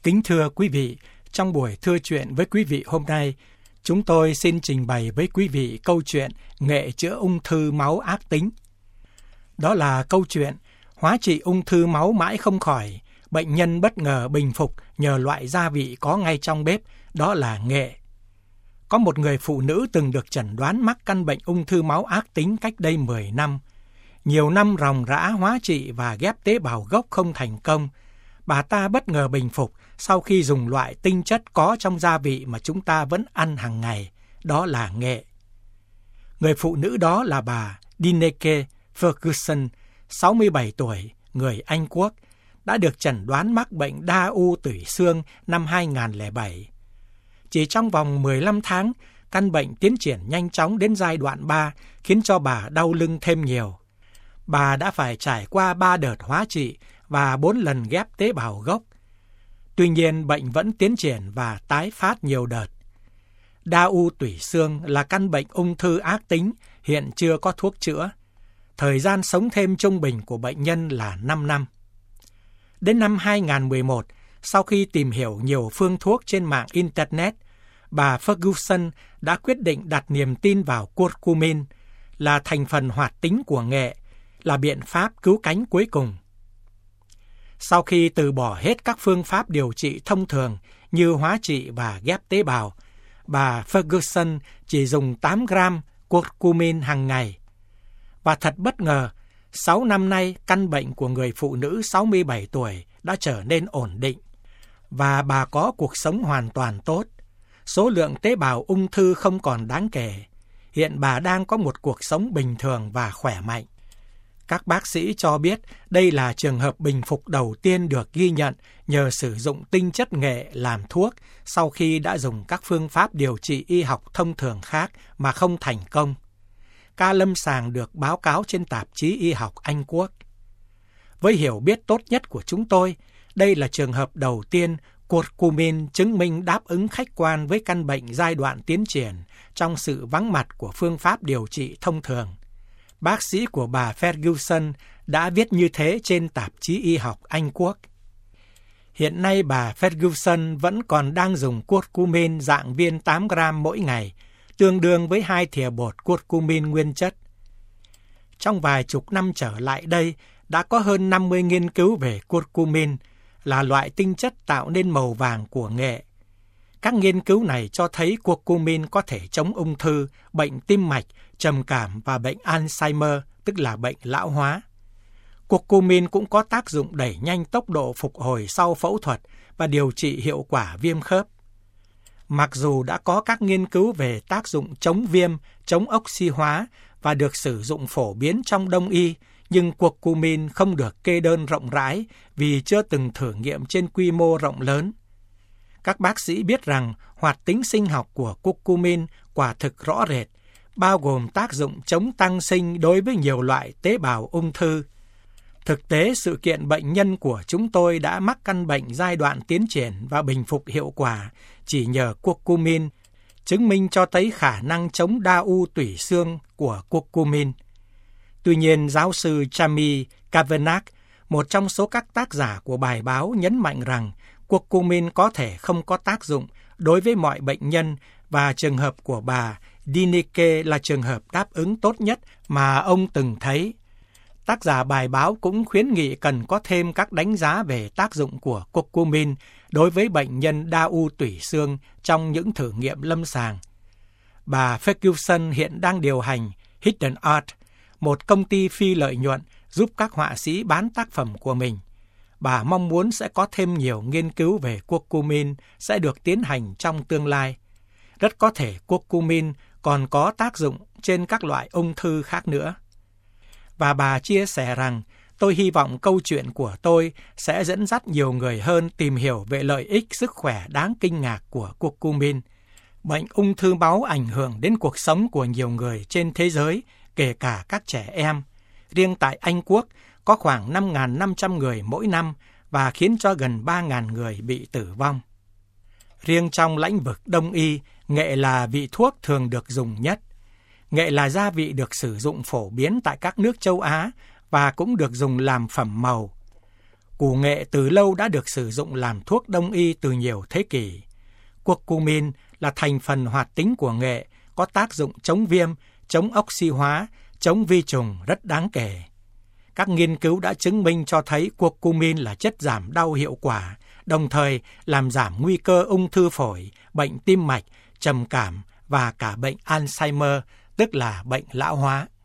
Kính thưa quý vị, trong buổi thưa chuyện với quý vị hôm nay, chúng tôi xin trình bày với quý vị câu chuyện nghệ chữa ung thư máu ác tính. Đó là câu chuyện hóa trị ung thư máu mãi không khỏi, bệnh nhân bất ngờ bình phục nhờ loại gia vị có ngay trong bếp, đó là nghệ. Có một người phụ nữ từng được chẩn đoán mắc căn bệnh ung thư máu ác tính cách đây 10 năm. Nhiều năm ròng rã hóa trị và ghép tế bào gốc không thành công. Bà ta bất ngờ bình phục sau khi dùng loại tinh chất có trong gia vị mà chúng ta vẫn ăn hàng ngày, đó là nghệ. Người phụ nữ đó là bà Dineke Ferguson, 67 tuổi, người Anh Quốc, đã được chẩn đoán mắc bệnh đa u tủy xương năm 2007. Chỉ trong vòng 15 tháng, căn bệnh tiến triển nhanh chóng đến giai đoạn 3, khiến cho bà đau lưng thêm nhiều. Bà đã phải trải qua 3 đợt hóa trị và 4 lần ghép tế bào gốc. Tuy nhiên, bệnh vẫn tiến triển và tái phát nhiều đợt. Đa u tủy xương là căn bệnh ung thư ác tính, hiện chưa có thuốc chữa. Thời gian sống thêm trung bình của bệnh nhân là 5 năm. Đến năm 2011, sau khi tìm hiểu nhiều phương thuốc trên mạng Internet, bà Ferguson đã quyết định đặt niềm tin vào curcumin, là thành phần hoạt tính của nghệ, là biện pháp cứu cánh cuối cùng. Sau khi từ bỏ hết các phương pháp điều trị thông thường như hóa trị và ghép tế bào, bà Ferguson chỉ dùng 8 gram curcumin hàng ngày. Và thật bất ngờ, 6 năm nay căn bệnh của người phụ nữ 67 tuổi đã trở nên ổn định và bà có cuộc sống hoàn toàn tốt. Số lượng tế bào ung thư không còn đáng kể. Hiện bà đang có một cuộc sống bình thường và khỏe mạnh. Các bác sĩ cho biết đây là trường hợp bình phục đầu tiên được ghi nhận nhờ sử dụng tinh chất nghệ làm thuốc sau khi đã dùng các phương pháp điều trị y học thông thường khác mà không thành công. Ca lâm sàng được báo cáo trên tạp chí y học Anh Quốc. Với hiểu biết tốt nhất của chúng tôi, đây là trường hợp đầu tiên curcumin chứng minh đáp ứng khách quan với căn bệnh giai đoạn tiến triển trong sự vắng mặt của phương pháp điều trị thông thường. Bác sĩ của bà Ferguson đã viết như thế trên tạp chí y học Anh Quốc. Hiện nay bà Ferguson vẫn còn đang dùng curcumin dạng viên 8 gram mỗi ngày, tương đương với 2 thìa bột curcumin nguyên chất. Trong vài chục năm trở lại đây, đã có hơn 50 nghiên cứu về curcumin, là loại tinh chất tạo nên màu vàng của nghệ. Các nghiên cứu này cho thấy curcumin có thể chống ung thư, bệnh tim mạch, trầm cảm và bệnh Alzheimer, tức là bệnh lão hóa. Curcumin cũng có tác dụng đẩy nhanh tốc độ phục hồi sau phẫu thuật và điều trị hiệu quả viêm khớp. Mặc dù đã có các nghiên cứu về tác dụng chống viêm, chống oxy hóa và được sử dụng phổ biến trong Đông y, nhưng curcumin không được kê đơn rộng rãi vì chưa từng thử nghiệm trên quy mô rộng lớn. Các bác sĩ biết rằng hoạt tính sinh học của curcumin quả thực rõ rệt, bao gồm tác dụng chống tăng sinh đối với nhiều loại tế bào ung thư. Thực tế, sự kiện bệnh nhân của chúng tôi đã mắc căn bệnh giai đoạn tiến triển và bình phục hiệu quả chỉ nhờ curcumin, chứng minh cho thấy khả năng chống đa u tủy xương của curcumin. Tuy nhiên, giáo sư Jamie Kavanagh, một trong số các tác giả của bài báo, nhấn mạnh rằng curcumin có thể không có tác dụng đối với mọi bệnh nhân và trường hợp của bà Dineke là trường hợp đáp ứng tốt nhất mà ông từng thấy. Tác giả bài báo cũng khuyến nghị cần có thêm các đánh giá về tác dụng của curcumin đối với bệnh nhân đa u tủy xương trong những thử nghiệm lâm sàng. Bà Ferguson hiện đang điều hành Hidden Art, một công ty phi lợi nhuận giúp các họa sĩ bán tác phẩm của mình. Bà mong muốn sẽ có thêm nhiều nghiên cứu về curcumin sẽ được tiến hành trong tương lai. Rất có thể curcumin còn có tác dụng trên các loại ung thư khác nữa. Và bà chia sẻ rằng, tôi hy vọng câu chuyện của tôi sẽ dẫn dắt nhiều người hơn tìm hiểu về lợi ích sức khỏe đáng kinh ngạc của curcumin. Bệnh ung thư máu ảnh hưởng đến cuộc sống của nhiều người trên thế giới, kể cả các trẻ em. Riêng tại Anh Quốc, có khoảng 5.500 người mỗi năm và khiến cho gần 3.000 người bị tử vong. Riêng trong lĩnh vực Đông y, nghệ là vị thuốc thường được dùng nhất. Nghệ là gia vị được sử dụng phổ biến tại các nước châu Á và cũng được dùng làm phẩm màu. Củ nghệ từ lâu đã được sử dụng làm thuốc đông y từ nhiều thế kỷ. Curcumin là thành phần hoạt tính của nghệ, có tác dụng chống viêm, chống oxy hóa, chống vi trùng rất đáng kể. Các nghiên cứu đã chứng minh cho thấy curcumin là chất giảm đau hiệu quả, đồng thời làm giảm nguy cơ ung thư phổi, bệnh tim mạch, trầm cảm và cả bệnh Alzheimer, tức là bệnh lão hóa.